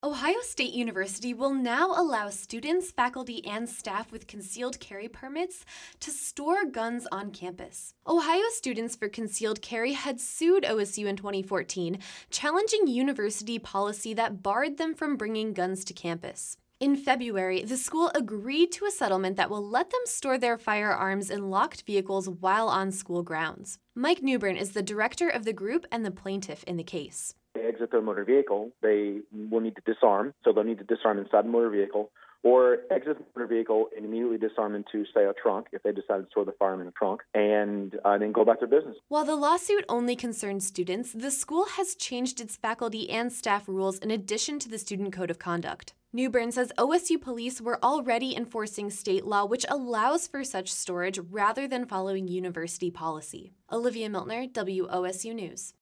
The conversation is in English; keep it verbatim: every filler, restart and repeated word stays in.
Ohio State University will now allow students, faculty, and staff with concealed carry permits to store guns on campus. Ohio Students for Concealed Carry had sued O S U in twenty fourteen, challenging university policy that barred them from bringing guns to campus. In February, the school agreed to a settlement that will let them store their firearms in locked vehicles while on school grounds. Mike Newbern is the director of the group and the plaintiff in the case. They exit their motor vehicle, they will need to disarm, so they'll need to disarm inside the motor vehicle, or exit the motor vehicle and immediately disarm into, say, a trunk, if they decide to store the firearm in a trunk, and uh, then go about their business. While the lawsuit only concerns students, the school has changed its faculty and staff rules in addition to the Student Code of Conduct. Newbern says O S U police were already enforcing state law which allows for such storage rather than following university policy. Olivia Miltner, W O S U News.